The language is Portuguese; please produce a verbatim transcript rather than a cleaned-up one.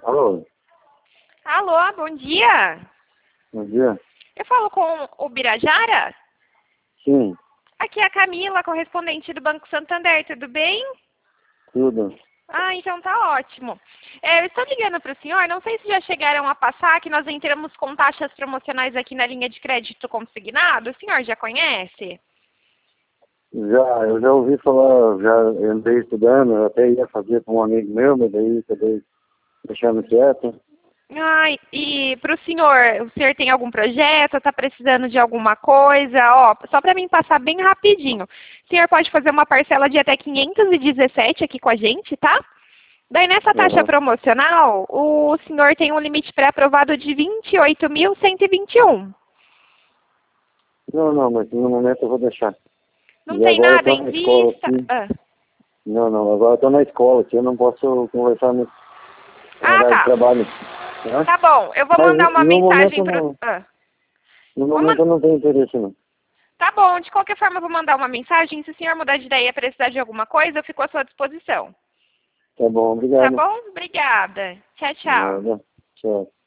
Alô, Alô, bom dia. bom dia. Eu falo com o Birajara? Sim, Aqui é a Camila, correspondente do Banco Santander, tudo bem? tudo. Ah, então tá ótimo. É, eu estou ligando para o senhor, não sei se já chegaram a passar que nós entramos com taxas promocionais aqui na linha de crédito consignado, o senhor já conhece? Já, eu já ouvi falar, já andei estudando, eu até ia fazer com um amigo meu, mas daí acabei deixando quieto. Ai, e para o senhor, o senhor tem algum projeto, está precisando de alguma coisa? Ó, só para mim passar bem rapidinho. O senhor pode fazer uma parcela de até quinhentos e dezessete aqui com a gente, tá? Daí nessa taxa Uhum. promocional, o senhor tem um limite pré-aprovado de vinte e oito mil cento e vinte e um. Não, não, mas no momento eu vou deixar. Não E tem agora eu nada tô em na escola vista? aqui. Ah, Não, não, agora eu tô na escola aqui, eu não posso conversar no Ah, horário de tá. trabalho. Tá? Tá bom, eu vou mandar Mas uma no momento mensagem eu pro... não, Ah, no vou man- momento eu não tenho interesse não. Tá bom, de qualquer forma eu vou mandar uma mensagem. Se o senhor mudar de ideia e precisar de alguma coisa, eu fico à sua disposição. Tá bom, Tá obrigado. bom? Obrigada. Tchau, tchau. Nada. Tchau.